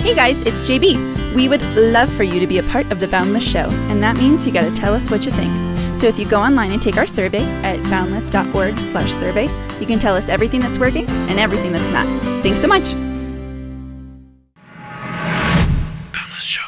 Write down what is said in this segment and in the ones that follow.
Hey guys, it's JB. We would love for you to be a part of the Boundless Show, and that means you got to tell us what you think. So if you go online and take our survey at boundless.org/survey, you can tell us everything that's working and everything that's not. Thanks so much. Boundless Show.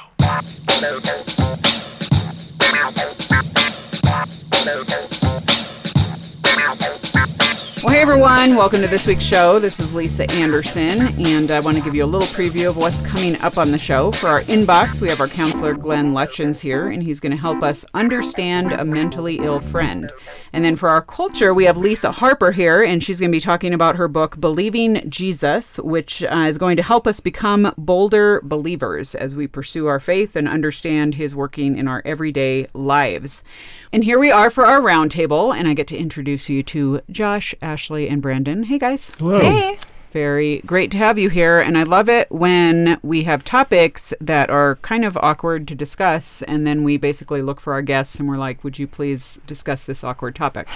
Well, hey everyone, welcome to this week's show. This is Lisa Anderson, and I want to give you a little preview of what's coming up on the show. For our inbox, we have our counselor Glenn Lutchins here, and he's going to help us understand a mentally ill friend. And then for our culture, we have Lisa Harper here, and she's going to be talking about her book, Believing Jesus, which is going to help us become bolder believers as we pursue our faith and understand his working in our everyday lives. And here we are for our roundtable, and I get to introduce you to Josh, Ashley, and Brandon. Hey, guys. Hello. Hey. Very great to have you here, and I love it when we have topics that are kind of awkward to discuss, and then we basically look for our guests, and we're like, would you please discuss this awkward topic?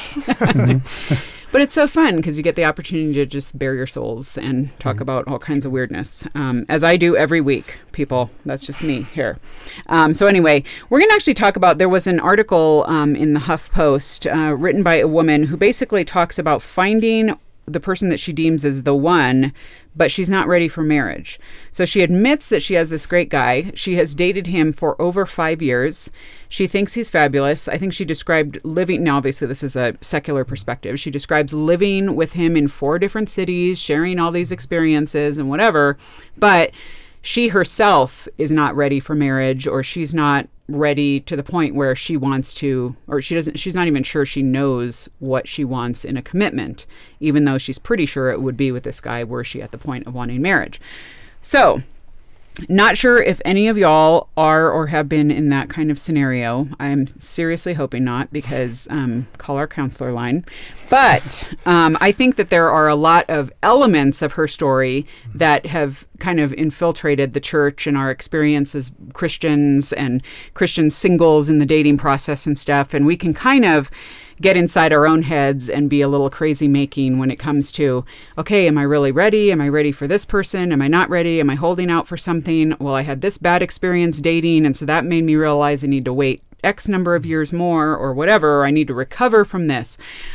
But it's so fun because you get the opportunity to just bare your souls and talk about all kinds of weirdness, as I do every week, people. That's just me here. So anyway, we're going to actually talk about, there was an article in the HuffPost written by a woman who basically talks about finding the person that she deems as the one, but she's not ready for marriage. So she admits that she has this great guy. She has dated him for over 5 years. She thinks he's fabulous. I think she described living, now obviously this is a secular perspective. She describes living with him in 4 different cities, sharing all these experiences and whatever, but she herself is not ready for marriage, or she's not ready to the point where she wants to, or she's not even sure she knows what she wants in a commitment, even though she's pretty sure it would be with this guy were she at the point of wanting marriage. So, not sure if any of y'all are or have been in that kind of scenario. I'm seriously hoping not, because call our counselor line. But I think that there are a lot of elements of her story that have kind of infiltrated the church and our experience as Christians and Christian singles in the dating process and stuff. And we can kind of get inside our own heads and be a little crazy making when it comes to, okay, am I really ready? Am I ready for this person? Am I not ready? Am I holding out for something? Well, I had this bad experience dating, and so that made me realize I need to wait X number of years more or whatever, or I need to recover from this.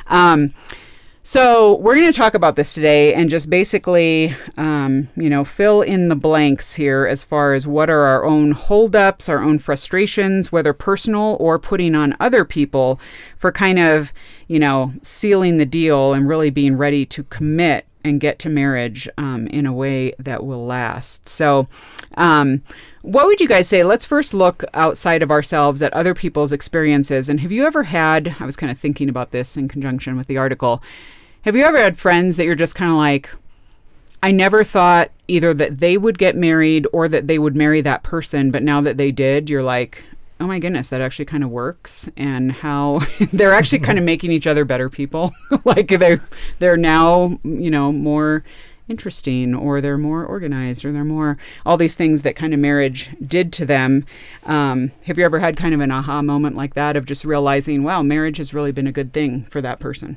So we're going to talk about this today and just basically, fill in the blanks here as far as what are our own holdups, our own frustrations, whether personal or putting on other people for kind of, sealing the deal and really being ready to commit and get to marriage in a way that will last. So what would you guys say? Let's first look outside of ourselves at other people's experiences. And have you ever had, I was kind of thinking about this in conjunction with the article, have you ever had friends that you're just kind of like, I never thought either that they would get married or that they would marry that person, but now that they did, you're like, oh my goodness, that actually kind of works, and how they're actually kind of making each other better people. Like they're now, more interesting, or they're more organized, or they're more, all these things that kind of marriage did to them. Have you ever had kind of an aha moment like that of just realizing, wow, marriage has really been a good thing for that person?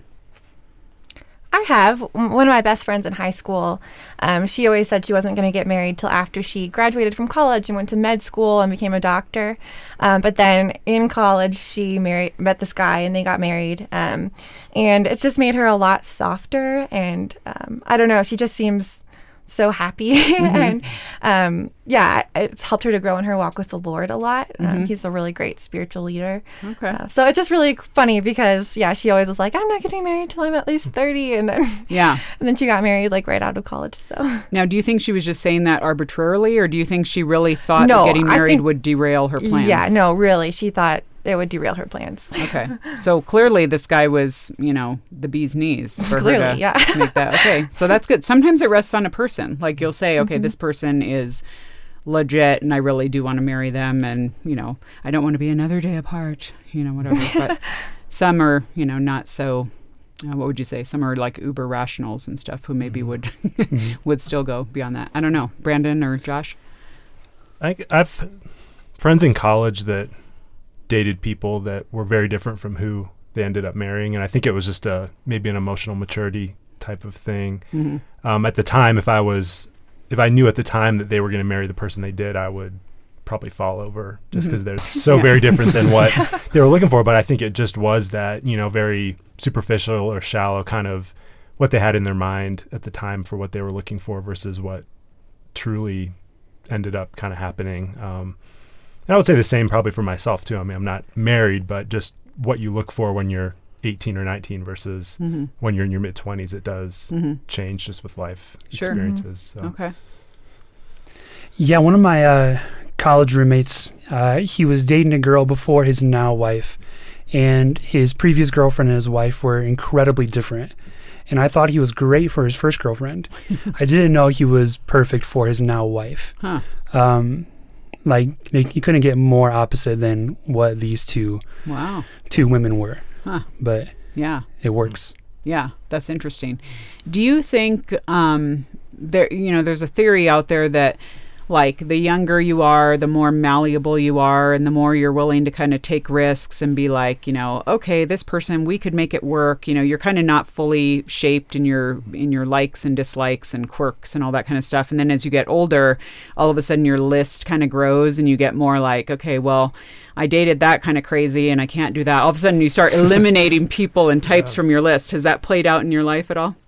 I have. One of my best friends in high school, she always said she wasn't going to get married till after she graduated from college and went to med school and became a doctor. But then in college, she met this guy and they got married. And it's just made her a lot softer. And I don't know, she just seems so happy. Mm-hmm. And it's helped her to grow in her walk with the Lord a lot. He's a really great spiritual leader. Okay. So it's just really funny because, she always was like, I'm not getting married till I'm at least 30. And then she got married like right out of college. So now, do you think she was just saying that arbitrarily, or do you think she really thought that getting married would derail her plans? Yeah, no, really. She thought it would derail her plans. Okay. So clearly this guy was, the bee's knees for her to make that. Okay. So that's good. Sometimes it rests on a person. Like you'll say, okay, this person is legit and I really do want to marry them, and, I don't want to be another day apart, whatever. But some are, not so, what would you say? Some are like uber rationals and stuff who maybe would still go beyond that. I don't know. Brandon or Josh? I've friends in college that dated people that were very different from who they ended up marrying, and I think it was just maybe an emotional maturity type of thing. At the time, if I was if I knew at the time that they were going to marry the person they did, I would probably fall over just because they're so very different than what they were looking for. But I think it just was that, very superficial or shallow kind of what they had in their mind at the time for what they were looking for versus what truly ended up kind of happening. And I would say the same probably for myself too. I mean, I'm not married, but just what you look for when you're 18 or 19 versus when you're in your mid-20s, it does change just with life experiences. So. Okay. Yeah, one of my college roommates, he was dating a girl before his now wife, and his previous girlfriend and his wife were incredibly different. And I thought he was great for his first girlfriend. I didn't know he was perfect for his now wife. Huh. You couldn't get more opposite than what these two women were. Huh. But yeah, it works. Yeah, that's interesting. Do you think there's a theory out there that like the younger you are, the more malleable you are, and the more you're willing to kind of take risks and be like, okay, this person, we could make it work. You're kind of not fully shaped in your likes and dislikes and quirks and all that kind of stuff. And then as you get older, all of a sudden your list kind of grows and you get more like, okay, well, I dated that kind of crazy and I can't do that. All of a sudden you start eliminating people and types from your list. Has that played out in your life at all?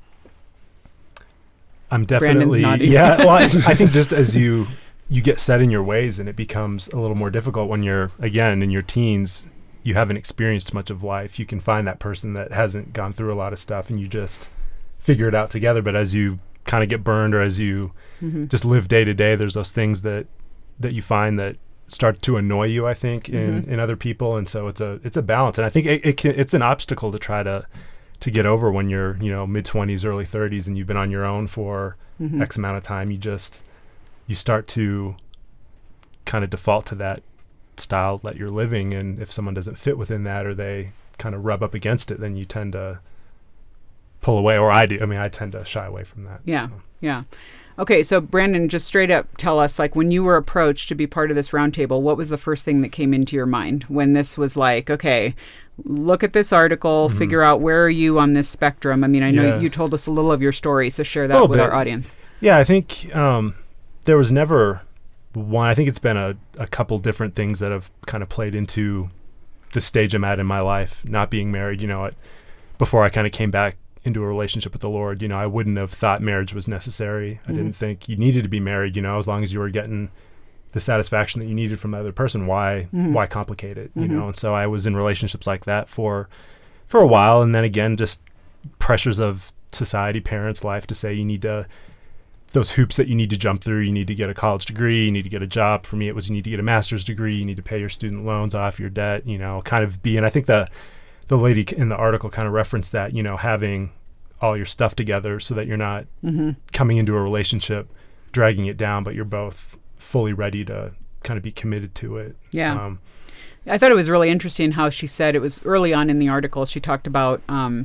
I'm definitely, yeah. Well, I think just as you get set in your ways and it becomes a little more difficult when you're, again, in your teens, you haven't experienced much of life. You can find that person that hasn't gone through a lot of stuff and you just figure it out together. But as you kind of get burned or as you just live day to day, there's those things that you find that start to annoy you, I think, in other people. And so it's a balance. And I think it's an obstacle to try to get over when you're, mid-20s, early 30s, and you've been on your own for X amount of time. You start to kind of default to that style that you're living. And if someone doesn't fit within that or they kind of rub up against it, then you tend to pull away, or I do. I mean, I tend to shy away from that. Yeah, yeah. Okay, so Brandon, just straight up tell us, like, when you were approached to be part of this roundtable, what was the first thing that came into your mind when this was like, okay, look at this article, figure out where are you on this spectrum? I mean, I know you told us a little of your story, so share that with our audience. Yeah, I think there was never one. I think it's been a couple different things that have kind of played into the stage I'm at in my life, not being married. Before I kind of came back into a relationship with the Lord, I wouldn't have thought marriage was necessary. I didn't think you needed to be married, as long as you were getting the satisfaction that you needed from the other person. Why complicate it, And so I was in relationships like that for a while. And then again, just pressures of society, parents' life to say you need to, those hoops that you need to jump through. You need to get a college degree. You need to get a job. For me, it was you need to get a master's degree. You need to pay your student loans off, your debt, kind of be. And I think the lady in the article kind of referenced that, having all your stuff together so that you're not coming into a relationship, dragging it down, but you're both fully ready to kind of be committed to it. Yeah. I thought it was really interesting how she said, it was early on in the article, she talked about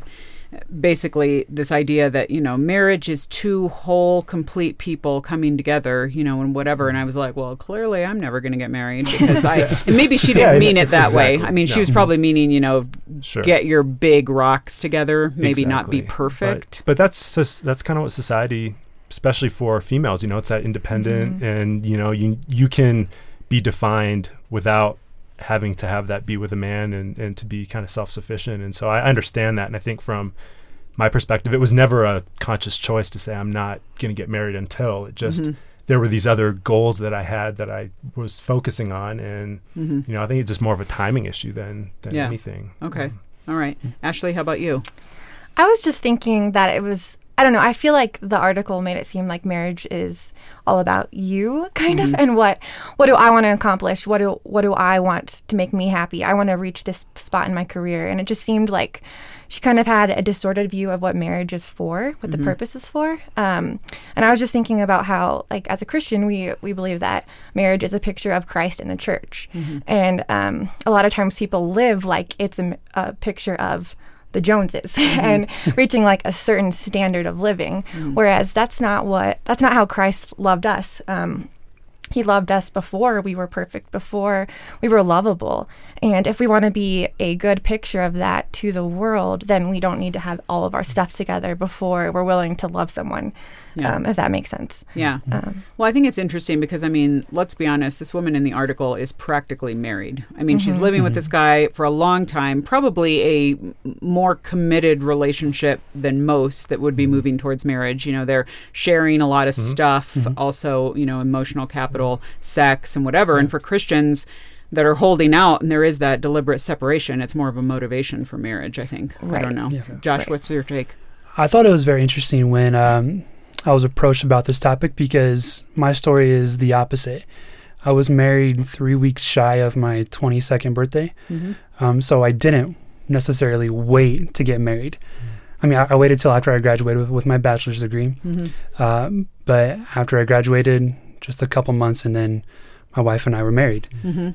basically this idea that, marriage is two whole, complete people coming together, and whatever. And I was like, well, clearly I'm never going to get married because and maybe she didn't mean it that way. I mean, she was probably meaning, get your big rocks together, maybe not be perfect. But that's kind of what society, especially for females, it's that independent and, you can be defined without having to have that be with a man and to be kind of self-sufficient. And so I understand that. And I think from my perspective, it was never a conscious choice to say I'm not going to get married until. It just, there were these other goals that I had that I was focusing on. And, I think it's just more of a timing issue than anything. Okay. All right. Ashley, how about you? I was just thinking that it was, I don't know, I feel like the article made it seem like marriage is all about you, kind of, and what do I want to accomplish? What do I want to make me happy? I want to reach this spot in my career. And it just seemed like she kind of had a distorted view of what marriage is for, what the purpose is for. And I was just thinking about how, like, as a Christian, we believe that marriage is a picture of Christ and the church. And a lot of times people live like it's a picture of the Joneses and reaching like a certain standard of living, whereas that's not how Christ loved us. He loved us before we were perfect, before we were lovable. And if we want to be a good picture of that to the world, then we don't need to have all of our stuff together before we're willing to love someone, if that makes sense. Yeah. Well, I think it's interesting because, I mean, let's be honest, this woman in the article is practically married. I mean, she's living with this guy for a long time, probably a more committed relationship than most that would be moving towards marriage. You know, they're sharing a lot of stuff, also, you know, emotional capital, sex and whatever. And for Christians that are holding out and there is that deliberate separation, it's more of a motivation for marriage, I think. Right. I don't know. Yeah. Josh, what's your take? I thought it was very interesting when I was approached about this topic because my story is the opposite. I was married 3 weeks shy of my 22nd birthday, so I didn't necessarily wait to get married. I mean, I waited till after I graduated with my bachelor's degree, but after I graduated, just a couple months, and then my wife and I were married.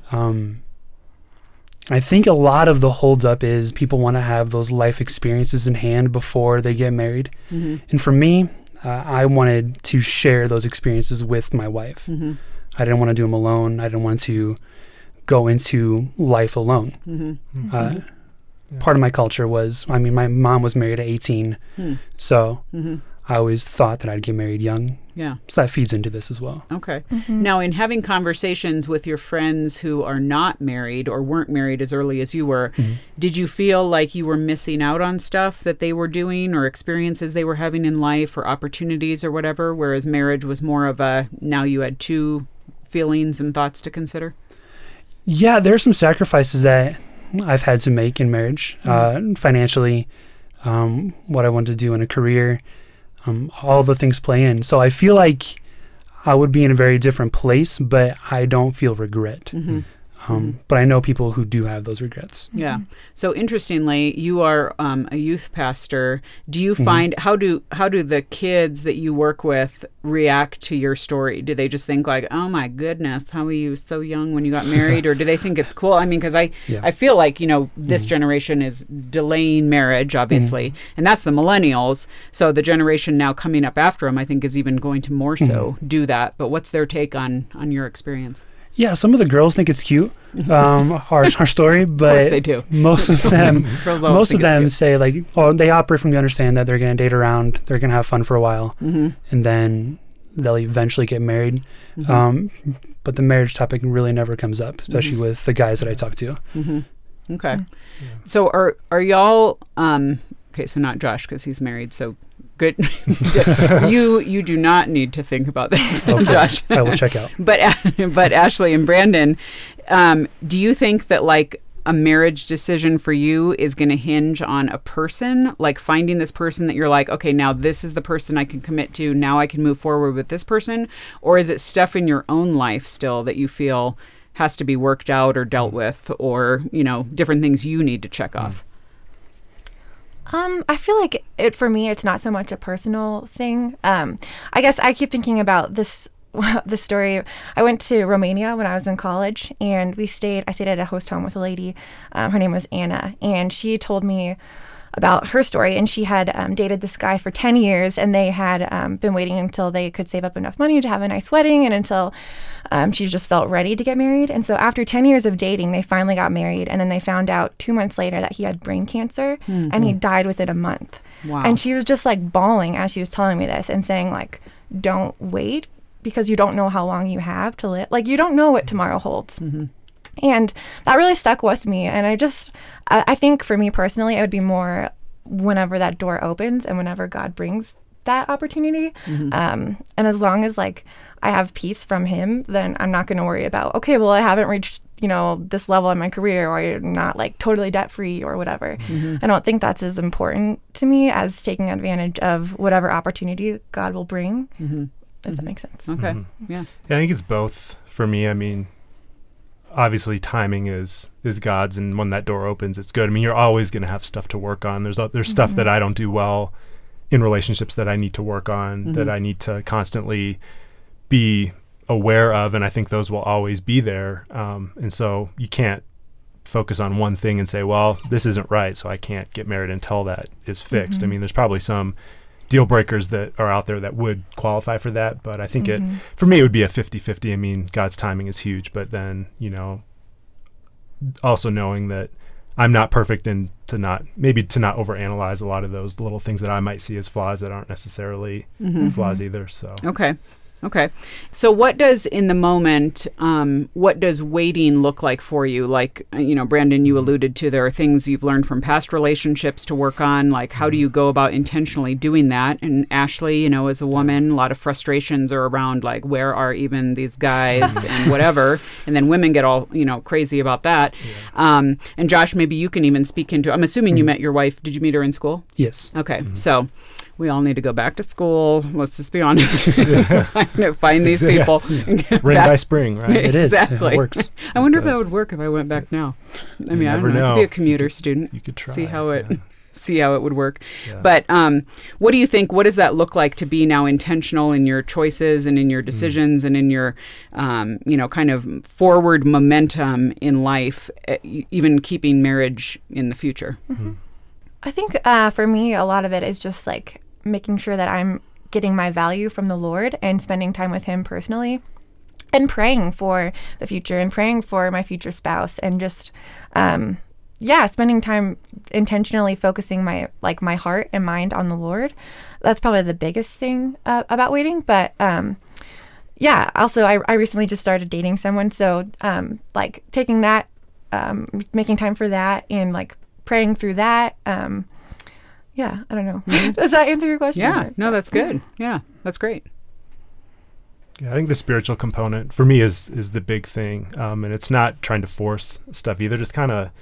I think a lot of the holdup is people want to have those life experiences in hand before they get married. And for me, I wanted to share those experiences with my wife. I didn't want to do them alone. I didn't want to go into life alone. Part of my culture was, I mean, my mom was married at 18, so I always thought that I'd get married young. Yeah. So that feeds into this as well. Okay. Now, in having conversations with your friends who are not married or weren't married as early as you were, did you feel like you were missing out on stuff that they were doing or experiences they were having in life or opportunities or whatever, whereas marriage was more of a, now you had two feelings and thoughts to consider? Yeah, there are some sacrifices that I've had to make in marriage, financially, what I wanted to do in a career. All the things play in. So I feel like I would be in a very different place, but I don't feel regret. But I know people who do have those regrets. Yeah. So interestingly, you are a youth pastor. Do you find, how do the kids that you work with react to your story? Do they just think like, oh my goodness, how were you so young when you got married? Or do they think it's cool? I mean, because I feel like, you know, this generation is delaying marriage, obviously, and that's the millennials. So the generation now coming up after them, I think, is even going to more so do that. But what's their take on your experience? Yeah, some of the girls think it's cute, our story, but of course they do. Most of them say like, oh, they operate from the understanding that they're going to date around, they're going to have fun for a while, and then they'll eventually get married. But the marriage topic really never comes up, especially with the guys that I talk to. Okay. So are y'all, okay, so not Josh because he's married, so good. You do not need to think about this, okay. Josh. I will check out. But Ashley and Brandon, do you think that like a marriage decision for you is going to hinge on a person, like finding this person that you're like, okay, now this is the person I can commit to. Now I can move forward with this person, or is it stuff in your own life still that you feel has to be worked out or dealt with, or you know, different things you need to check off? I feel like for me, it's not so much a personal thing. I guess I keep thinking about this story. I went to Romania when I was in college, and I stayed at a host home with a lady. Her name was Anna, and she told me about her story. And she had dated this guy for 10 years, and they had been waiting until they could save up enough money to have a nice wedding, and until she just felt ready to get married. And so after 10 years of dating, they finally got married. And then they found out 2 months later that he had brain cancer, and he died within a month. Wow. And she was just like bawling as she was telling me this and saying like, don't wait, because you don't know how long you have to live. Like, you don't know what tomorrow holds. And that really stuck with me. And I think for me personally, it would be more whenever that door opens and whenever God brings that opportunity. And as long as like I have peace from him, then I'm not going to worry about, okay, well, I haven't reached, you know, this level in my career, or I'm not like totally debt free or whatever. I don't think that's as important to me as taking advantage of whatever opportunity God will bring. If that makes sense. Okay. Yeah, I think it's both for me. I mean, obviously timing is God's, and when that door opens, it's good. I mean, you're always going to have stuff to work on. There's stuff that I don't do well in relationships that I need to work on, that I need to constantly be aware of, and I think those will always be there. And so you can't focus on one thing and say, well, this isn't right, so I can't get married until that is fixed. I mean, there's probably some deal breakers that are out there that would qualify for that. But I think Mm-hmm. for me, it would be a 50-50. I mean, God's timing is huge, but then, also knowing that I'm not perfect and to not overanalyze a lot of those little things that I might see as flaws that aren't necessarily flaws either. So Okay. So what does in the moment, what does waiting look like for you? Like, Brandon, you alluded to there are things you've learned from past relationships to work on. Like, how do you go about intentionally doing that? And Ashley, as a woman, a lot of frustrations are around like, where are even these guys and whatever. And then women get all, crazy about that. Yeah. And Josh, maybe you can even speak into, I'm assuming you met your wife. Did you meet her in school? Yes. Okay. So we all need to go back to school. Let's just be honest. Find these people. And get Rain back. by spring, right? It is. Exactly. It works. I wonder if that would work if I went back now. I mean, I don't never know. I know. could be a commuter student. You could try. See how it would work. Yeah. But what do you think? What does that look like to be now intentional in your choices and in your decisions and in your, kind of forward momentum in life, even keeping marriage in the future? Mm-hmm. I think for me, a lot of it is just like making sure that I'm getting my value from the Lord and spending time with Him personally and praying for the future and praying for my future spouse and just, spending time intentionally focusing my heart and mind on the Lord. That's probably the biggest thing about waiting. But also I recently just started dating someone. So taking that, making time for that and like praying through that. I don't know. Does that answer your question? Yeah. No, that's good. Yeah, that's great. Yeah, I think the spiritual component for me is the big thing. And it's not trying to force stuff either. Just kind of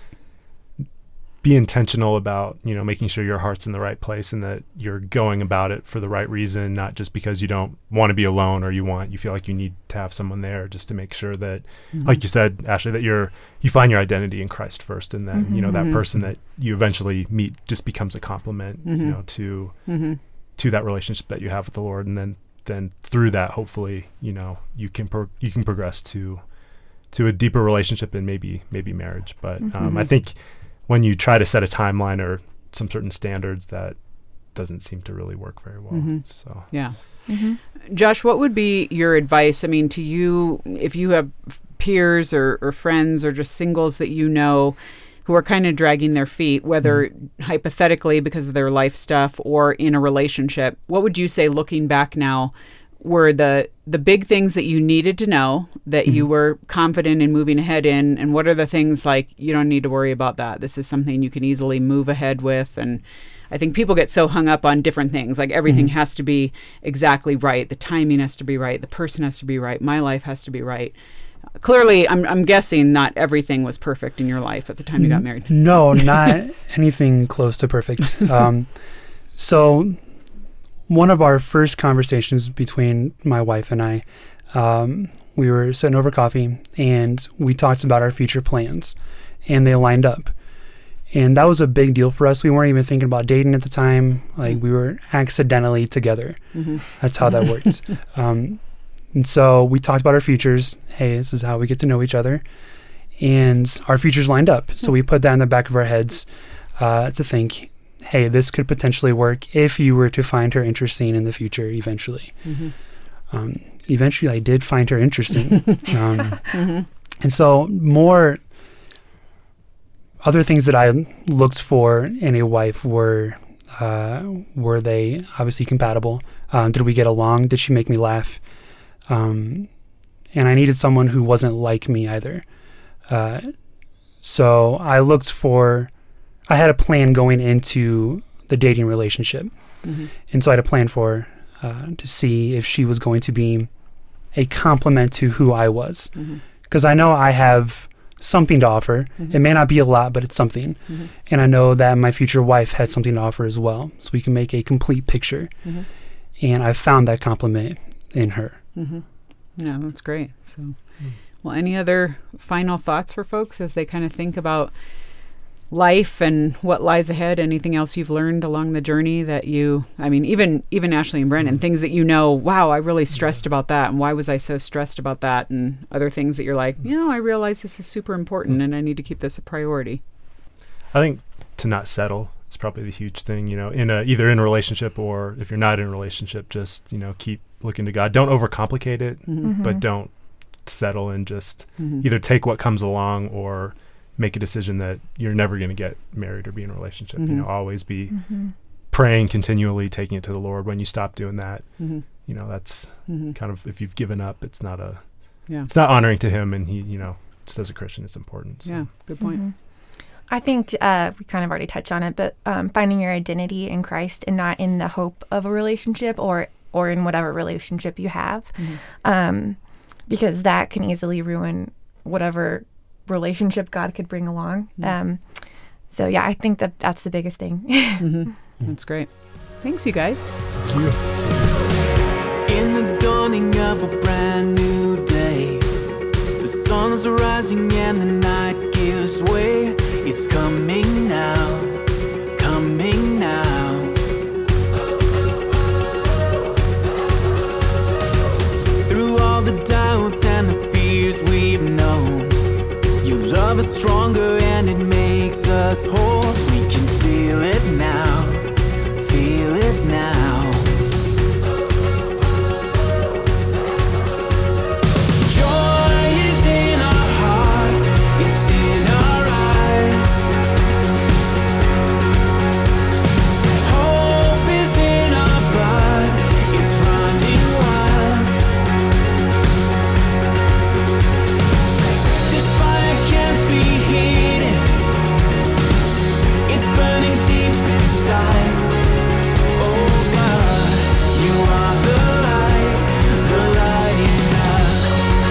be intentional about, making sure your heart's in the right place and that you're going about it for the right reason, not just because you don't want to be alone or you feel like you need to have someone there, just to make sure that, like you said, Ashley, that you find your identity in Christ first, and then, that person that you eventually meet just becomes a complement, to that relationship that you have with the Lord. And then through that, hopefully, you can progress to a deeper relationship and maybe marriage. But I think when you try to set a timeline or some certain standards, that doesn't seem to really work very well. So yeah. Josh, what would be your advice? I mean, to you, if you have peers or friends or just singles that who are kind of dragging their feet, whether hypothetically because of their life stuff or in a relationship, what would you say, looking back now, were the big things that you needed to know that you were confident in moving ahead in? And what are the things like, you don't need to worry about that, this is something you can easily move ahead with? And I think people get so hung up on different things, like everything has to be exactly right, the timing has to be right, the person has to be right, my life has to be right. Clearly, I'm guessing not everything was perfect in your life at the time you got married. No, not anything close to perfect. So one of our first conversations between my wife and I, we were sitting over coffee and we talked about our future plans, and they lined up. And that was a big deal for us. We weren't even thinking about dating at the time. Like, we were accidentally together. That's how that worked. And so we talked about our futures. Hey, this is how we get to know each other. And our futures lined up. So we put that in the back of our heads to think, hey, this could potentially work if you were to find her interesting in the future eventually. Eventually, I did find her interesting. And so more other things that I looked for in a wife were they obviously compatible? Did we get along? Did she make me laugh? And I needed someone who wasn't like me either. So I had a plan going into the dating relationship. And so I had a plan for to see if she was going to be a complement to who I was. Because I know I have something to offer. It may not be a lot, but it's something. And I know that my future wife had something to offer as well. So we can make a complete picture. And I found that complement in her. Yeah, that's great. So, well, any other final thoughts for folks as they kind of think about life and what lies ahead? Anything else you've learned along the journey that even Ashley and Brendan, things that wow, I really stressed about that, and why was I so stressed about that? And other things that you're like, I realize this is super important and I need to keep this a priority. I think to not settle is probably the huge thing, either in a relationship or if you're not in a relationship, just, keep looking to God. Don't overcomplicate it, but don't settle and just either take what comes along or make a decision that you're never going to get married or be in a relationship. Always be praying continually, taking it to the Lord. When you stop doing that, that's kind of, if you've given up, it's not honoring to him, and he, just as a Christian, it's important. So. Yeah, good point. I think we kind of already touched on it, but finding your identity in Christ and not in the hope of a relationship or in whatever relationship you have, because that can easily ruin whatever relationship God could bring along. So yeah, I think that's the biggest thing. That's great. Thanks, you guys. Thank you. In the dawning of a brand new day, the sun is rising and the night gives way. It's coming now, coming now. Through all the doubts and the fears we've known, your love is stronger and it makes us whole. We can feel it now, feel it now. Joy is in our hearts, it's in our eyes. Hope is in our blood, it's running wild. This fire can't be hidden, it's burning deep inside. Oh God, you are the light in us.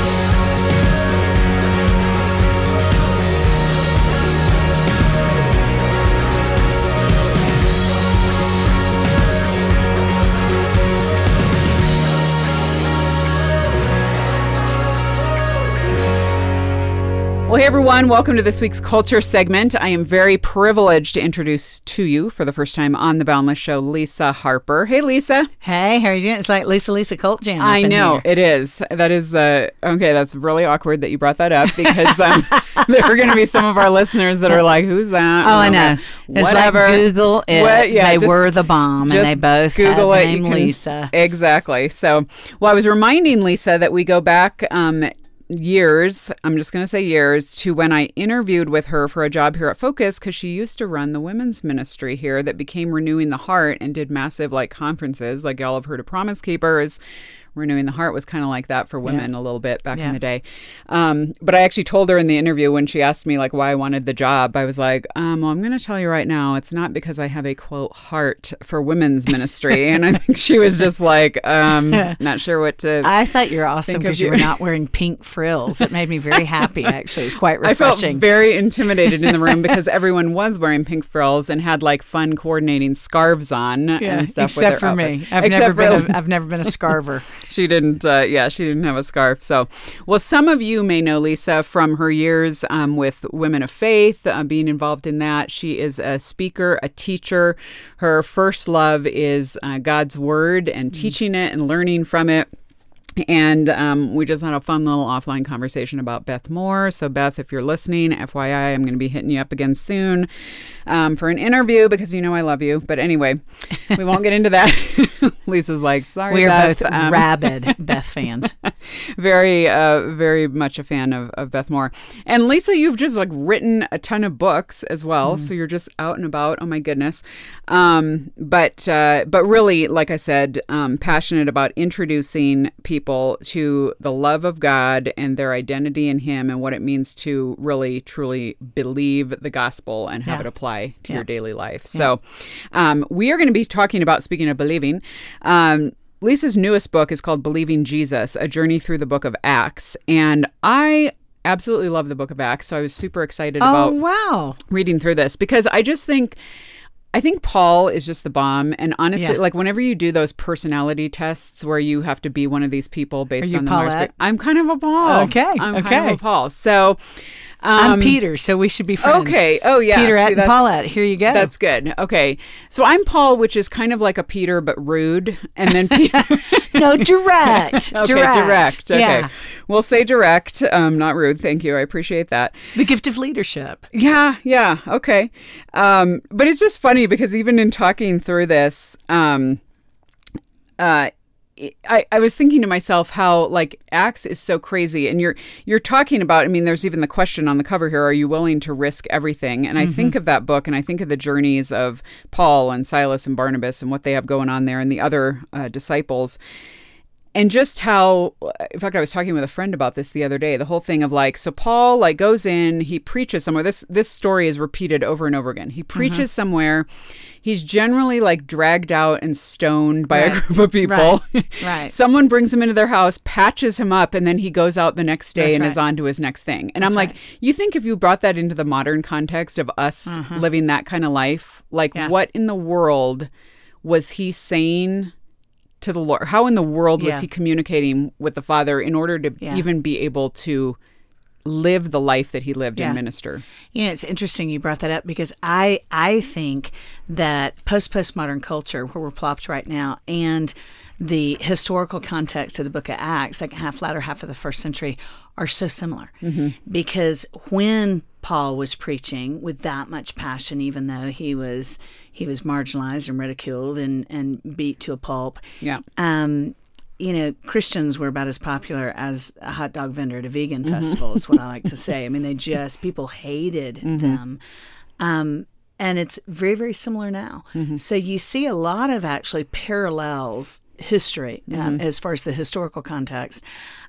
Well, hey everyone, welcome to this week's Culture segment. I am very privileged to introduce to you for the first time on the Boundless Show, Lisa Harper. Hey, Lisa. Hey, how are you doing? It's like Lisa Cult Jam. I up in know, here. it is. That is, okay, that's really awkward that you brought that up because there are going to be some of our listeners that are like, who's that? Oh, I know. Okay, It's whatever. like Google it. What? Yeah, they just- were the bomb, and just they both Google had it. the You name can- Lisa. Exactly. So, well, I was reminding Lisa that we go back years, I'm just going to say years, to when I interviewed with her for a job here at Focus, because she used to run the women's ministry here that became Renewing the Heart and did massive conferences, like y'all have heard of Promise Keepers. Renewing the Heart was kind of like that for women a little bit back in the day. But I actually told her in the interview when she asked me why I wanted the job, I was like, well, I'm going to tell you right now, it's not because I have a quote heart for women's ministry. And I think she was just not sure what to. I thought you were awesome think of because you you. were not wearing pink frills. It made me very happy, actually. It was quite I felt refreshing. very intimidated in the room because everyone was wearing pink frills and had fun coordinating scarves on and stuff. with except their for me. outfit. I've never been a scarver. She didn't. She didn't have a scarf. So, well, some of you may know Lisa from her years with Women of Faith, being involved in that. She is a speaker, a teacher. Her first love is God's Word and teaching it and learning from it. And we just had a fun little offline conversation about Beth Moore. So, Beth, if you're listening, FYI, I'm going to be hitting you up again soon for an interview because you know I love you. But anyway, we won't get into that. Lisa's like, sorry, We are Beth. both rabid Beth fans. Very, very much a fan of Beth Moore. And Lisa, you've just written a ton of books as well. So you're just out and about. Oh my goodness. But really, like I said, passionate about introducing people to the love of God and their identity in Him and what it means to really, truly believe the gospel and have it apply to your daily life. So we are going to be talking about, speaking of believing, Lisa's newest book is called Believing Jesus, A Journey Through the Book of Acts. And I absolutely love the book of Acts. So I was super excited about wow. reading through this because I think Paul is just the bomb. And honestly, whenever you do those personality tests where you have to be one of these people based Are you on the Paulette? Myers-Briggs, I'm kind of a Paul. Okay, I'm okay. kind of a Paul. So I'm Peter, so we should be friends. Okay. Oh, yeah. Peter See, and Paulette. Here you go. That's good. Okay. So I'm Paul, which is kind of like a Peter, but rude. And then Peter. No, direct. Okay, direct. Okay. Yeah. We'll say direct, not rude. Thank you. I appreciate that. The gift of leadership. Yeah. Okay. But it's just funny because even in talking through this, I was thinking to myself how like Acts is so crazy, and you're talking about, I mean, there's even the question on the cover here, are you willing to risk everything? And I think of that book, and I think of the journeys of Paul and Silas and Barnabas and what they have going on there and the other disciples. And just how, in fact, I was talking with a friend about this the other day, the whole thing of like, so Paul like goes in, he preaches somewhere. This story is repeated over and over again. He preaches somewhere. He's generally like dragged out and stoned by a group of people. Right. Someone brings him into their house, patches him up, and then he goes out the next day and is on to his next thing. And I'm like, you think if you brought that into the modern context of us living that kind of life, like what in the world was he saying to the Lord? How in the world was he communicating with the Father in order to even be able to live the life that he lived and minister? Yeah, it's interesting you brought that up because I think that postmodern culture, where we're plopped right now, and the historical context of the book of Acts, second half, latter half of the first century, are so similar. Because when Paul was preaching with that much passion, even though he was marginalized and ridiculed and beat to a pulp. Yeah. You know, Christians were about as popular as a hot dog vendor at a vegan festival, is what I like to say. I mean, people hated them. And it's very, very similar now. So you see a lot of actually parallels history as far as the historical context.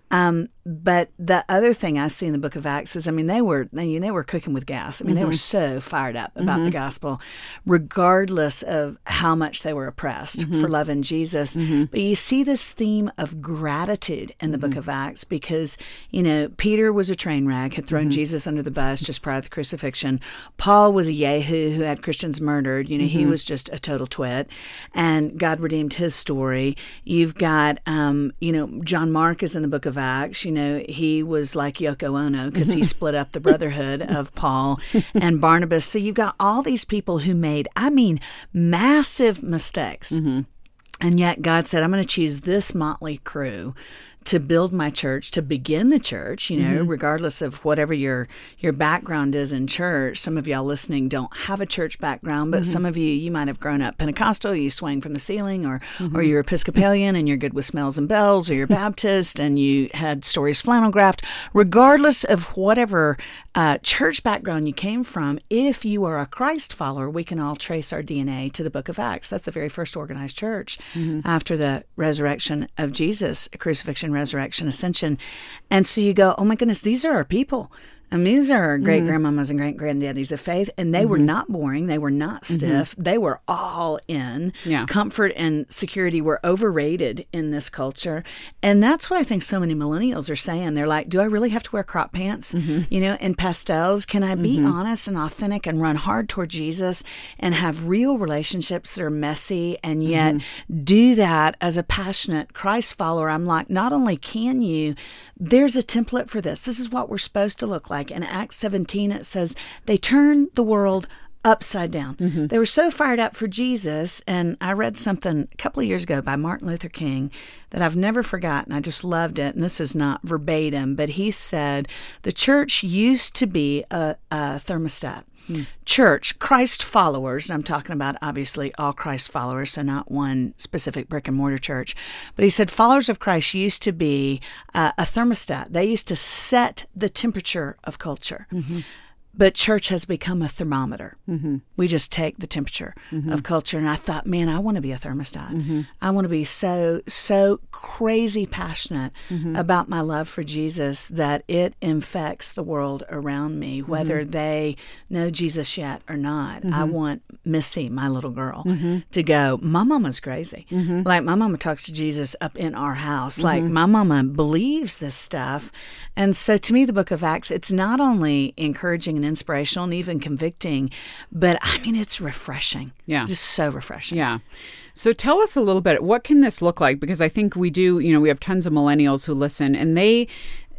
But the other thing I see in the book of Acts is, I mean, they were cooking with gas. I mean, they were so fired up about the gospel, regardless of how much they were oppressed for loving Jesus. But you see this theme of gratitude in the book of Acts because, you know, Peter was a train wreck, had thrown Jesus under the bus just prior to the crucifixion. Paul was a yahoo who had Christians murdered. You know, he was just a total twit. And God redeemed his story. You've got, you know, John Mark is in the book of Acts. You know, he was like Yoko Ono because he split up the brotherhood of Paul and Barnabas. So you've got all these people who made, I mean, massive mistakes. And yet God said, I'm going to choose this motley crew to build my church, to begin the church, you know, regardless of whatever your background is in church. Some of y'all listening don't have a church background, but some of you might have grown up Pentecostal, you swing from the ceiling, or you're Episcopalian and you're good with smells and bells, or you're Baptist and you had stories flannel graphed. Regardless of whatever church background you came from, if you are a Christ follower, we can all trace our DNA to the book of Acts. That's the very first organized church after the resurrection of Jesus, crucifixion, resurrection, ascension. And so you go, oh my goodness, these are our people. I mean, these are our great grandmamas and great granddaddies of faith, and they were not boring. They were not stiff. They were all in. Yeah. Comfort and security were overrated in this culture, and that's what I think so many millennials are saying. They're like, "Do I really have to wear crop pants? You know, and pastels? Can I be honest and authentic and run hard toward Jesus and have real relationships that are messy and yet do that as a passionate Christ follower?" I'm like, not only can you, there's a template for this. This is what we're supposed to look like. In Acts 17, it says they turned the world upside down. They were so fired up for Jesus. And I read something a couple of years ago by Martin Luther King that I've never forgotten. I just loved it. And this is not verbatim, but he said, the church used to be a thermostat. Church, Christ followers, and I'm talking about obviously all Christ followers, so not one specific brick and mortar church, but he said followers of Christ used to be a thermostat. They used to set the temperature of culture. But church has become a thermometer. We just take the temperature of culture. And I thought, man, I want to be a thermostat. I want to be so crazy passionate about my love for Jesus that it infects the world around me, whether they know Jesus yet or not. I want Missy, my little girl, to go, my mama's crazy. Like, my mama talks to Jesus up in our house. Like, my mama believes this stuff. And so to me, the book of Acts, it's not only encouraging and inspirational and even convicting, but I mean, it's refreshing. Yeah. Just so refreshing. Yeah. So tell us a little bit, what can this look like? Because I think we do, you know, we have tons of millennials who listen, and they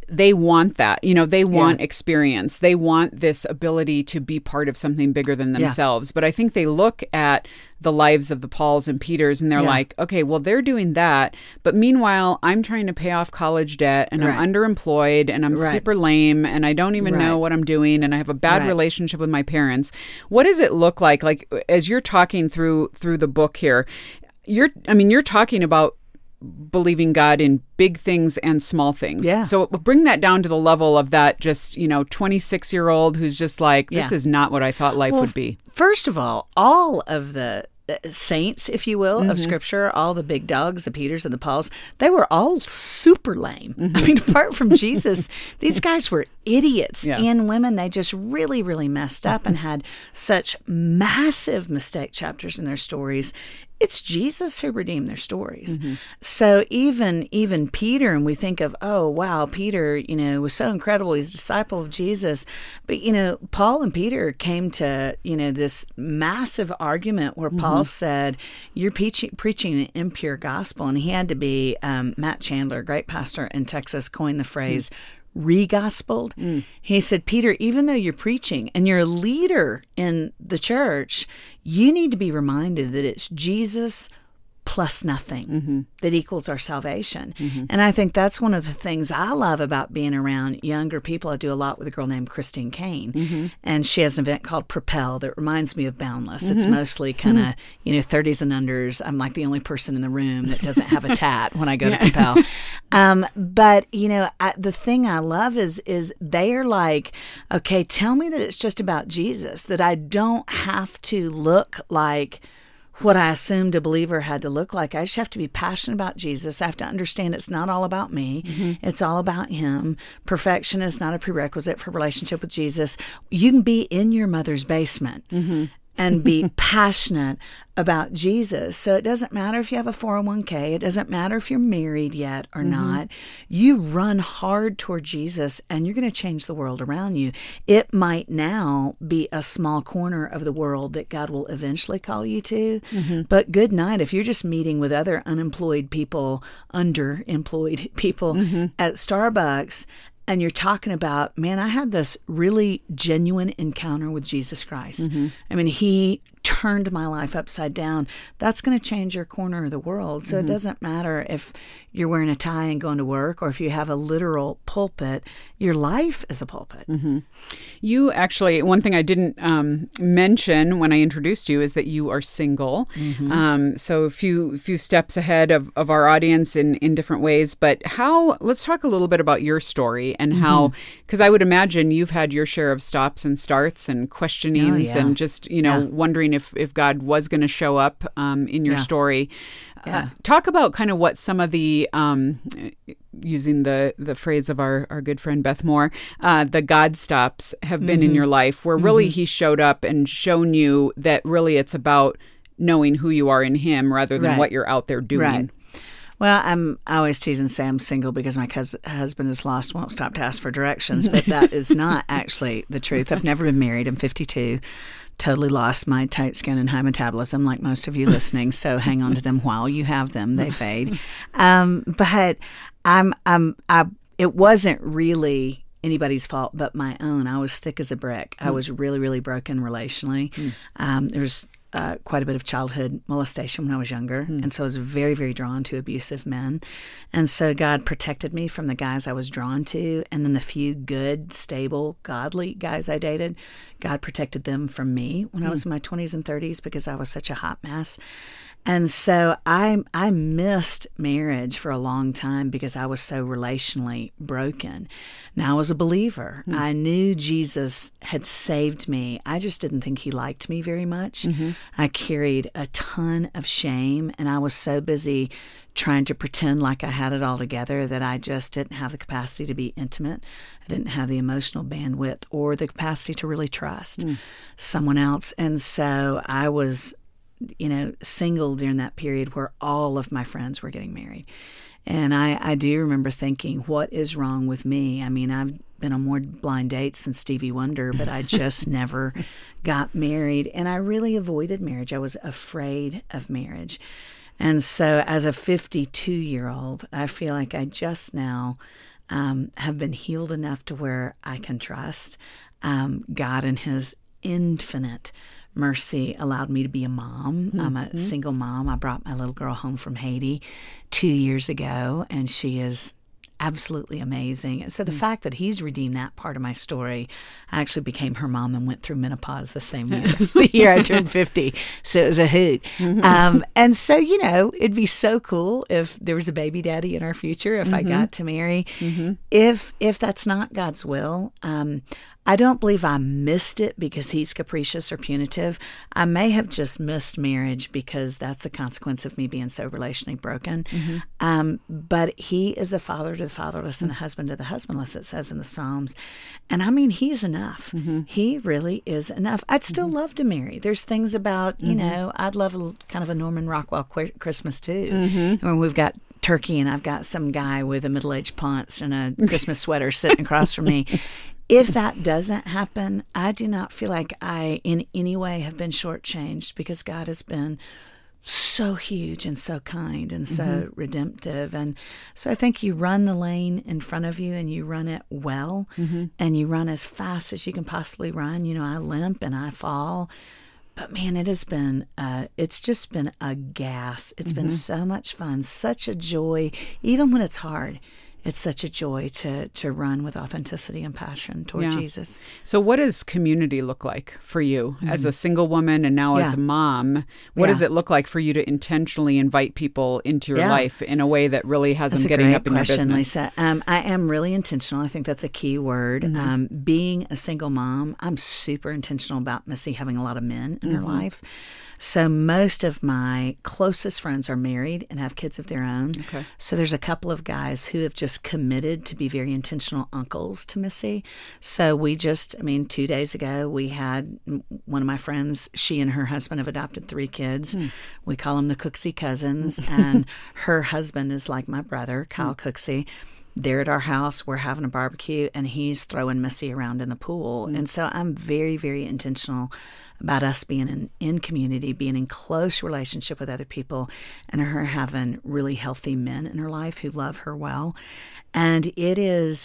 they want that. They want Yeah. experience. They want this ability to be part of something bigger than themselves. But I think they look at the lives of the Pauls and Peters and they're like, okay, well, they're doing that. But meanwhile, I'm trying to pay off college debt and I'm underemployed and I'm super lame and I don't even know what I'm doing and I have a bad relationship with my parents. What does it look like? Like, as you're talking through the book here, you're talking about believing God in big things and small things. Yeah. So bring that down to the level of that just, 26-year-old who's just like, this is not what I thought life would be. First of all of the saints, if you will, of Scripture, all the big dogs, the Peters and the Pauls, they were all super lame. I mean, apart from Jesus, these guys were idiots and women. They just really, really messed up and had such massive mistake chapters in their stories. It's Jesus who redeemed their stories. So even Peter, and we think of, oh, wow, Peter, was so incredible. He's a disciple of Jesus. But, Paul and Peter came to, this massive argument where Paul said, you're preaching an impure gospel. And he had to be, Matt Chandler, a great pastor in Texas, coined the phrase, re-gospeled. He said, Peter, even though you're preaching and you're a leader in the church, you need to be reminded that it's Jesus plus nothing that equals our salvation. And I think that's one of the things I love about being around younger people. I do a lot with a girl named Christine Kane, and she has an event called Propel that reminds me of Boundless. It's mostly kind of, 30s and unders. I'm like the only person in the room that doesn't have a tat when I go to Propel. But, the thing I love is they are like, okay, tell me that it's just about Jesus, that I don't have to look like what I assumed a believer had to look like. I just have to be passionate about Jesus. I have to understand it's not all about me. It's all about him. Perfection is not a prerequisite for relationship with Jesus. You can be in your mother's basement and be passionate about Jesus. So it doesn't matter if you have a 401k. It doesn't matter if you're married yet or not. You run hard toward Jesus and you're going to change the world around you. It might now be a small corner of the world that God will eventually call you to. But good night if you're just meeting with other unemployed people, underemployed people at Starbucks, and you're talking about, man, I had this really genuine encounter with Jesus Christ. I mean, he turned my life upside down. That's going to change your corner of the world. So it doesn't matter if you're wearing a tie and going to work or if you have a literal pulpit. Your life is a pulpit. You actually, one thing I didn't mention when I introduced you is that you are single. So a few steps ahead of our audience in different ways. But let's talk a little bit about your story and how, because I would imagine you've had your share of stops and starts and questionings and just, wondering if God was going to show up in your story. Talk about kind of what some of the, using the phrase of our good friend Beth Moore, the God stops have been in your life where really he showed up and shown you that really it's about knowing who you are in him rather than what you're out there doing. Right. Well, I always tease and say I'm single because my husband is lost, won't stop to ask for directions, but that is not actually the truth. I've never been married. I'm 52. Totally lost my tight skin and high metabolism, like most of you listening. So hang on to them while you have them; they fade. But it wasn't really anybody's fault but my own. I was thick as a brick. I was really, really broken relationally. There was quite a bit of childhood molestation when I was younger. And so I was very, very drawn to abusive men. And so God protected me from the guys I was drawn to. And then the few good, stable, godly guys I dated, God protected them from me when I was in my 20s and 30s because I was such a hot mess. And so I missed marriage for a long time because I was so relationally broken. Now I was a believer. I knew Jesus had saved me. I just didn't think he liked me very much. I carried a ton of shame, and I was so busy trying to pretend like I had it all together that I just didn't have the capacity to be intimate. I didn't have the emotional bandwidth or the capacity to really trust someone else. And so I was single during that period where all of my friends were getting married. And I do remember thinking, what is wrong with me? I mean, I've been on more blind dates than Stevie Wonder, but I just never got married. And I really avoided marriage. I was afraid of marriage. And so as a 52-year-old, I feel like I just now have been healed enough to where I can trust. God in His infinite mercy allowed me to be a mom. I'm a single mom. I brought my little girl home from Haiti 2 years ago, and she is absolutely amazing. And so the fact that He's redeemed that part of my story, I actually became her mom and went through menopause the same year, the year I turned 50. So it was a hoot. And so, it'd be so cool if there was a baby daddy in our future, if I got to marry. If that's not God's will, I don't believe I missed it because He's capricious or punitive. I may have just missed marriage because that's a consequence of me being so relationally broken. But He is a father to the fatherless and a husband to the husbandless, it says in the Psalms. And I mean, He is enough. He really is enough. I'd still love to marry. There's things about, I'd love kind of a Norman Rockwell Christmas too. When we've got turkey and I've got some guy with a middle-aged paunch and a Christmas sweater sitting across from me. If that doesn't happen, I do not feel like I in any way have been shortchanged, because God has been so huge and so kind and so redemptive. And so I think you run the lane in front of you and you run it well, and you run as fast as you can possibly run. I limp and I fall. But man, it's just been a gas. It's been so much fun, such a joy, even when it's hard. It's such a joy to run with authenticity and passion toward Jesus. So what does community look like for you as a single woman and now as a mom? What does it look like for you to intentionally invite people into your life in a way that really has them getting up in your business? Lisa. I am really intentional. I think that's a key word. Being a single mom, I'm super intentional about Missy having a lot of men in her life. So most of my closest friends are married and have kids of their own. Okay. So there's a couple of guys who have just committed to be very intentional uncles to Missy. So 2 days ago, we had one of my friends, she and her husband have adopted 3 kids. We call them the Cooksey cousins. And her husband is like my brother, Kyle Cooksey. They're at our house, we're having a barbecue, and he's throwing Missy around in the pool. And so I'm very, very intentional about us being in community, being in close relationship with other people, and her having really healthy men in her life who love her well. And it's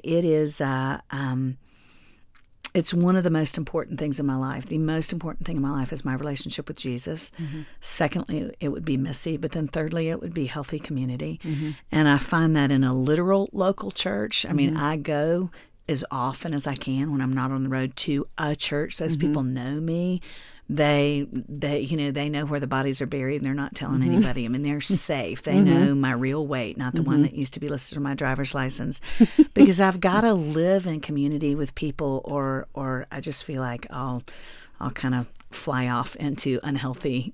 one of the most important things in my life. The most important thing in my life is my relationship with Jesus. Secondly, it would be Missy. But then thirdly, it would be healthy community. And I find that in a literal local church. I go as often as I can when I'm not on the road to a church. Those people know me. They know where the bodies are buried, and they're not telling anybody. They're safe. They know my real weight, not the one that used to be listed on my driver's license, because I've got to live in community with people, or I just feel like I'll kind of fly off into unhealthy,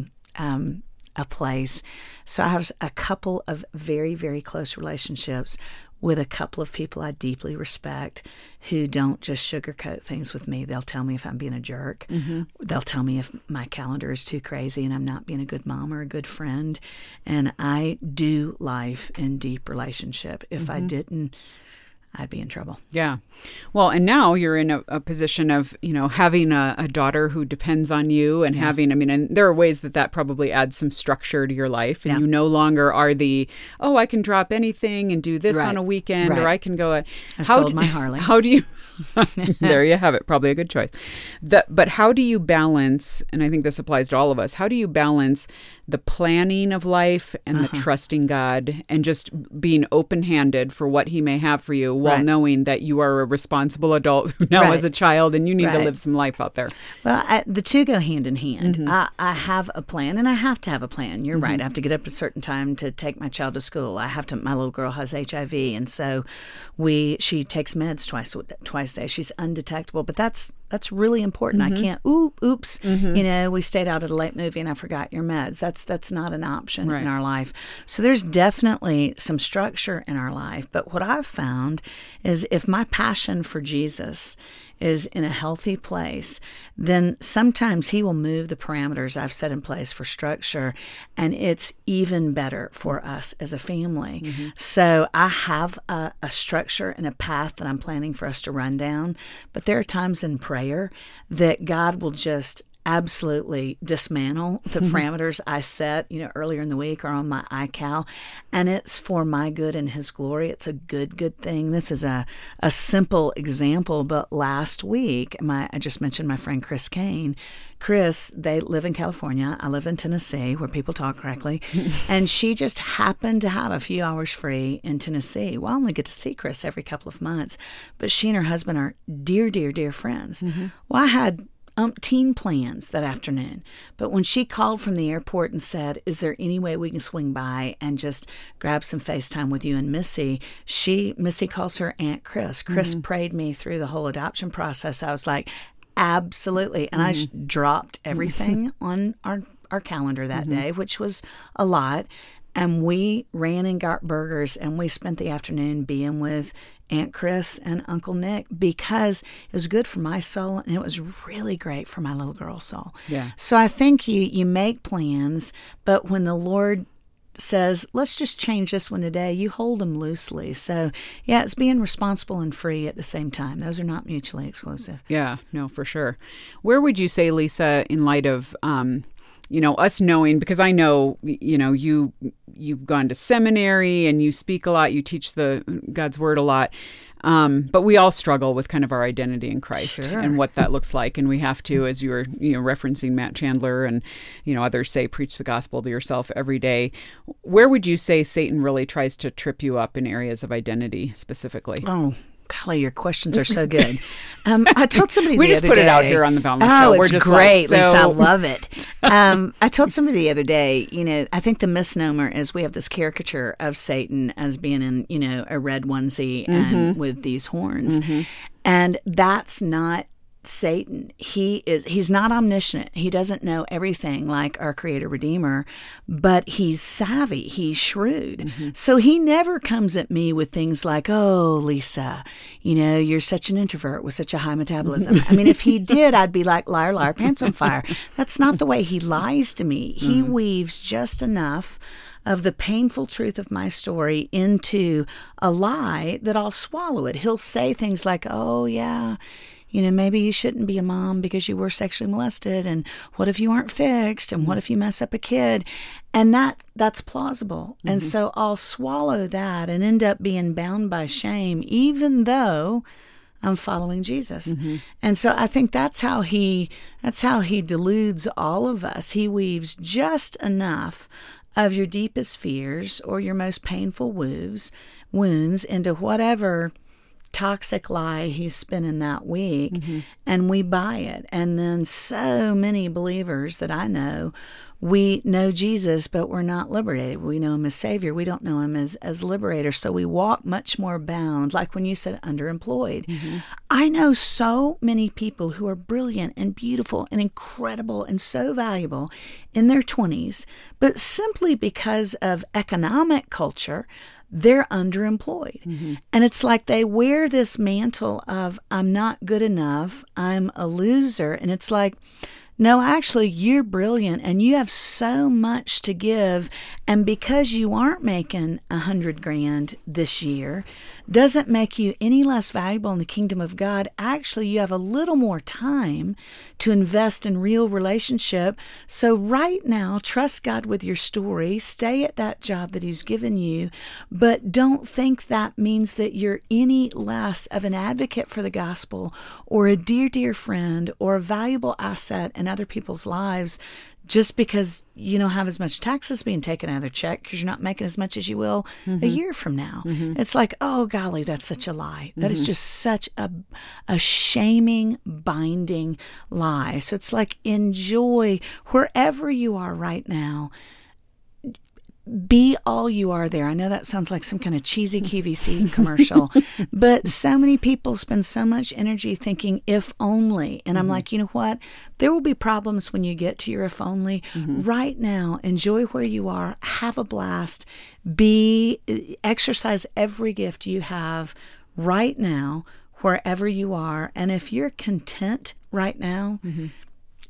a place. So I have a couple of very, very close relationships with a couple of people I deeply respect, who don't just sugarcoat things with me. They'll tell me if I'm being a jerk. They'll tell me if my calendar is too crazy and I'm not being a good mom or a good friend. And I do life in deep relationship. If I didn't, I'd be in trouble. Yeah. Well, and now you're in a position of, having a daughter who depends on you and having, and there are ways that probably adds some structure to your life. And you no longer are I can drop anything and do this on a weekend, or I can go. I sold my Harley. How do you, there you have it, probably a good choice. But how do you balance, and I think this applies to all of us, how do you balance the planning of life and the trusting God and just being open-handed for what He may have for you, while knowing that you are a responsible adult who now has a child and you need to live some life out there? Well, the two go hand in hand. I have a plan, and I have to have a plan. You're right. I have to get up at a certain time to take my child to school. My little girl has HIV, and so she takes meds twice a day. She's undetectable, but that's really important. I can't, oops, we stayed out at a late movie and I forgot your meds. That's not an option in our life. So there's definitely some structure in our life. But what I've found is if my passion for Jesus is in a healthy place, then sometimes He will move the parameters I've set in place for structure, and it's even better for us as a family. So I have a structure and a path that I'm planning for us to run down, but there are times in prayer that God will just absolutely dismantle the parameters I set, earlier in the week or on my iCal, and it's for my good and His glory. It's a good thing. This is a simple example, but last week, I just mentioned my friend Chris Kane. Chris, they live in California. I live in Tennessee, where people talk correctly. And she just happened to have a few hours free in Tennessee. Well, I only get to see Chris every couple of months, but she and her husband are dear, dear, dear friends. Well, I had umpteen plans that afternoon, but when she called from the airport and said, is there any way we can swing by and just grab some FaceTime with you and Missy calls her Aunt Chris. Chris prayed me through the whole adoption process. I was like, absolutely. And I just dropped everything on our calendar that day, which was a lot. And we ran and got burgers, and we spent the afternoon being with Aunt Chris and Uncle Nick, because it was good for my soul, and it was really great for my little girl's soul. Yeah. So I think you make plans, but when the Lord says, let's just change this one today, you hold them loosely. So, yeah, it's being responsible and free at the same time. Those are not mutually exclusive. Yeah, no, for sure. Where would you say, Lisa, in light of, us knowing, because I know, you've gone to seminary and you speak a lot, you teach God's word a lot. But we all struggle with kind of our identity in Christ and what that looks like. And we have to, as you were referencing Matt Chandler and, others say, preach the gospel to yourself every day. Where would you say Satan really tries to trip you up in areas of identity specificically? Oh, golly, your questions are so good. I told somebody we the just other put day, it out here on the Boundless Show. Oh, We're it's just great, like, Lisa. I love it. I told somebody the other day, I think the misnomer is we have this caricature of Satan as being in, a red onesie and with these horns. And that's not Satan. He's not omniscient. He doesn't know everything like our Creator Redeemer, but he's savvy. He's shrewd. So he never comes at me with things like, oh, Lisa, you're such an introvert with such a high metabolism. I mean, if he did, I'd be like, liar, liar, pants on fire. That's not the way he lies to me. He weaves just enough of the painful truth of my story into a lie that I'll swallow it. He'll say things like, oh, yeah, maybe you shouldn't be a mom because you were sexually molested, and what if you aren't fixed, and what if you mess up a kid? And that's plausible. And so I'll swallow that and end up being bound by shame, even though I'm following Jesus. And so I think that's how he deludes all of us. He weaves just enough of your deepest fears or your most painful wounds into whatever toxic lie he's spinning that week, and we buy it. And then so many believers that I know, we know Jesus, but we're not liberated. We know him as Savior. We don't know him as liberator. So we walk much more bound, like when you said underemployed. I know so many people who are brilliant and beautiful and incredible and so valuable in their 20s, but simply because of economic culture, they're underemployed. And it's like they wear this mantle of, I'm not good enough, I'm a loser. And it's like, no, actually, you're brilliant and you have so much to give. And because you aren't making $100,000 this year, doesn't make you any less valuable in the kingdom of God. Actually, you have a little more time to invest in real relationship. So right now, trust God with your story. Stay at that job that he's given you, but don't think that means that you're any less of an advocate for the gospel or a dear, dear friend or a valuable asset in other people's lives just because you don't have as much taxes being taken out of their check because you're not making as much as you will a year from now. It's like, oh, golly, that's such a lie. That is just such a shaming, binding lie. So it's like, enjoy wherever you are right now. Be all you are there. I know that sounds like some kind of cheesy QVC commercial, but so many people spend so much energy thinking if only. And I'm like, you know what? There will be problems when you get to your if only. Right now, enjoy where you are. Have a blast. Exercise every gift you have right now, wherever you are. And if you're content right now,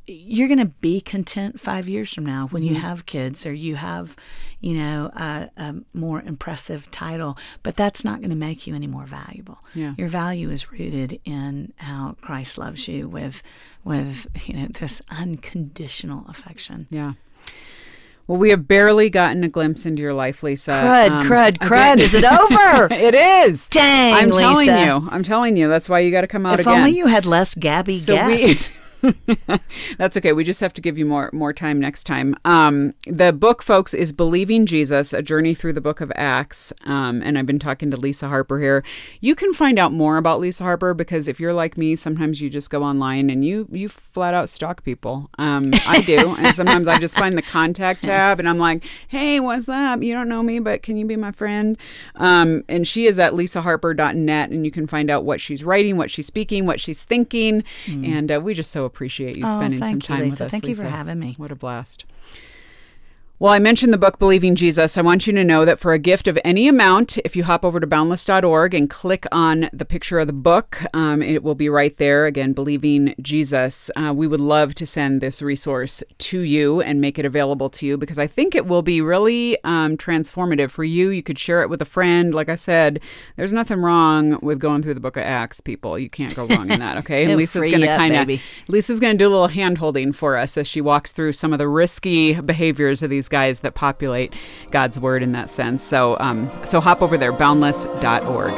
you're going to be content 5 years from now when you have kids or you have, a more impressive title, but that's not going to make you any more valuable. Yeah. Your value is rooted in how Christ loves you with this unconditional affection. Yeah. Well, we have barely gotten a glimpse into your life, Lisa. Crud. Is it over? It is. Dang, I'm Lisa. telling you. That's why you got to come out If again. only you had less Gabby guests. That's okay. We just have to give you more time next time. The book, folks, is Believing Jesus, A Journey Through the Book of Acts. And I've been talking to Lisa Harper here. You can find out more about Lisa Harper because if you're like me, sometimes you just go online and you flat out stalk people. I do. And sometimes I just find the contact tab and I'm like, hey, what's up? You don't know me, but can you be my friend? And she is at lisaharper.net and you can find out what she's writing, what she's speaking, what she's thinking. And we just so appreciate you spending some time with us. Thank you Lisa. for having me. What a blast. Well, I mentioned the book Believing Jesus. I want you to know that for a gift of any amount, if you hop over to boundless.org and click on the picture of the book, it will be right there. Again, Believing Jesus. We would love to send this resource to you and make it available to you because I think it will be really transformative for you. You could share it with a friend. Like I said, there's nothing wrong with going through the book of Acts, people. You can't go wrong in that, okay? And Lisa's going to Lisa's going to do a little hand-holding for us as she walks through some of the risky behaviors of these guys that populate God's word in that sense. So hop over there, boundless.org.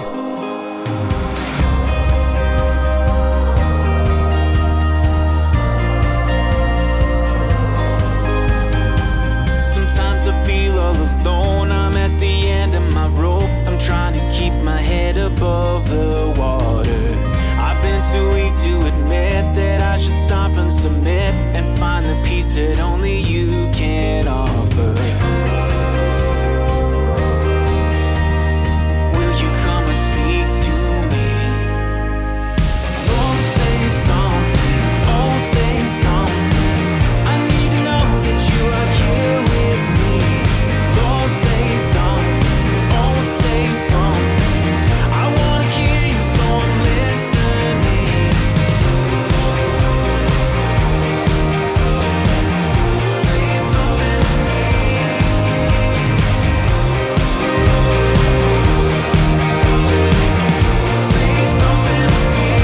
Sometimes I feel all alone. I'm at the end of my rope. I'm trying to keep my head above the water. I've been too weak to admit that I should stop and submit and find the peace that only you can offer. Will you come and speak to me? Lord, say something. Oh, say something. I need to know that you are here with me. Lord, say something. Oh, say something. I want to hear you, so I'm listening. Say something to me. Say something to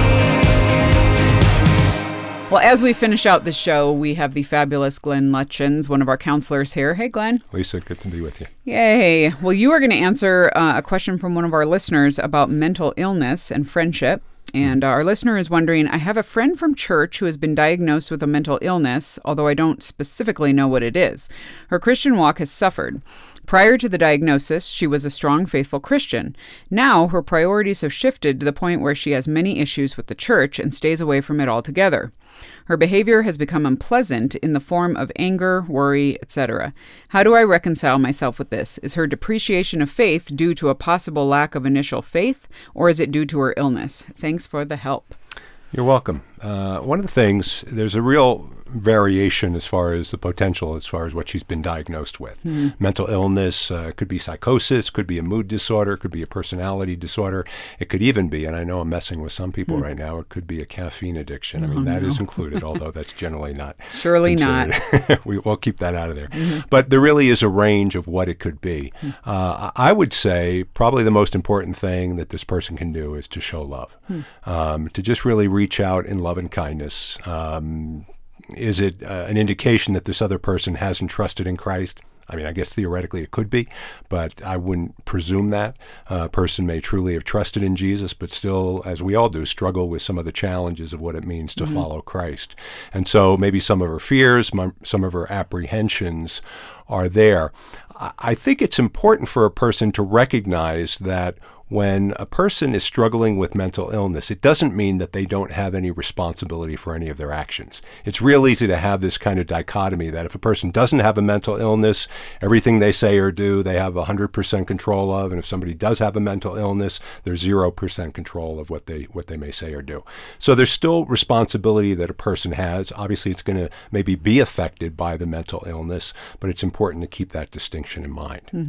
me. Well, as we finish out the show, we have the fabulous Glenn Lutchins, one of our counselors here. Hey, Glenn. Lisa, good to be with you. Yay. Well, you are going to answer a question from one of our listeners about mental illness and friendship. And our listener is wondering, I have a friend from church who has been diagnosed with a mental illness, although I don't specifically know what it is. Her Christian walk has suffered. Prior to the diagnosis, she was a strong, faithful Christian. Now, her priorities have shifted to the point where she has many issues with the church and stays away from it altogether. Her behavior has become unpleasant in the form of anger, worry, etc. How do I reconcile myself with this? Is her depreciation of faith due to a possible lack of initial faith, or is it due to her illness? Thanks for the help. You're welcome. One of the things, there's a real variation as far as the potential, as far as what she's been diagnosed with. Mental illness could be psychosis, could be a mood disorder, could be a personality disorder. It could even be, and I know I'm messing with some people right now, it could be a caffeine addiction. I mean, that is included, although that's generally not. Surely not. We'll keep that out of there. But there really is a range of what it could be. I would say probably the most important thing that this person can do is to show love, to just really reach out in love and kindness. Is it an indication that this other person hasn't trusted in Christ? I mean, I guess theoretically it could be, but I wouldn't presume that. A person may truly have trusted in Jesus, but still, as we all do, struggle with some of the challenges of what it means to follow Christ. And so maybe some of her fears, some of her apprehensions are there. I think it's important for a person to recognize that when a person is struggling with mental illness, it doesn't mean that they don't have any responsibility for any of their actions. It's real easy to have this kind of dichotomy that if a person doesn't have a mental illness, everything they say or do, they have 100% control of. And if somebody does have a mental illness, there's 0% control of what they may say or do. So there's still responsibility that a person has. Obviously, it's going to maybe be affected by the mental illness, but it's important to keep that distinction in mind.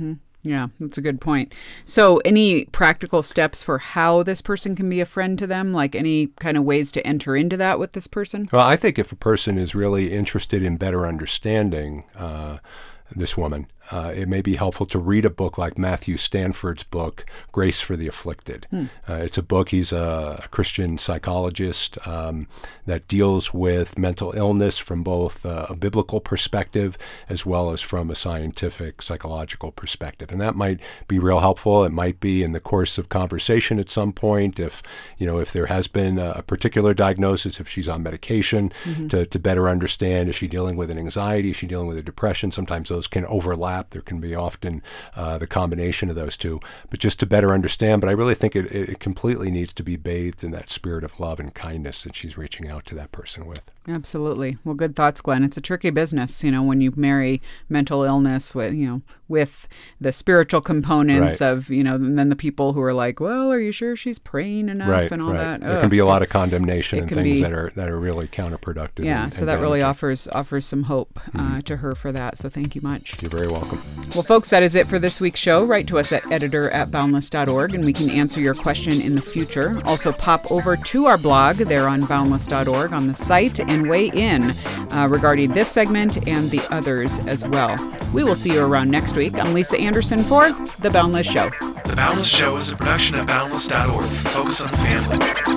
Yeah, that's a good point. So any practical steps for how this person can be a friend to them? Like any kind of ways to enter into that with this person? Well, I think if a person is really interested in better understanding this woman, it may be helpful to read a book like Matthew Stanford's book, Grace for the Afflicted. It's a book, he's a Christian psychologist that deals with mental illness from both a biblical perspective as well as from a scientific, psychological perspective. And that might be real helpful. It might be in the course of conversation at some point, if there has been a particular diagnosis, if she's on medication, to better understand, is she dealing with an anxiety, is she dealing with a depression? Sometimes those can overlap. There can be often the combination of those two, but just to better understand. But I really think it completely needs to be bathed in that spirit of love and kindness that she's reaching out to that person with. Absolutely. Well, good thoughts, Glenn. It's a tricky business, when you marry mental illness with the spiritual components of, and then the people who are like, well, are you sure she's praying enough and all that? There can be a lot of condemnation and things that are really counterproductive. Yeah, so that really offers some hope to her for that. So thank you much. You're very welcome. Well, folks, that is it for this week's show. Write to us at editor@boundless.org, and we can answer your question in the future. Also, pop over to our blog there on boundless.org on the site and weigh in regarding this segment and the others as well. We will see you around next week. I'm Lisa Anderson for The Boundless Show. The Boundless Show is a production of boundless.org. Focus on the family.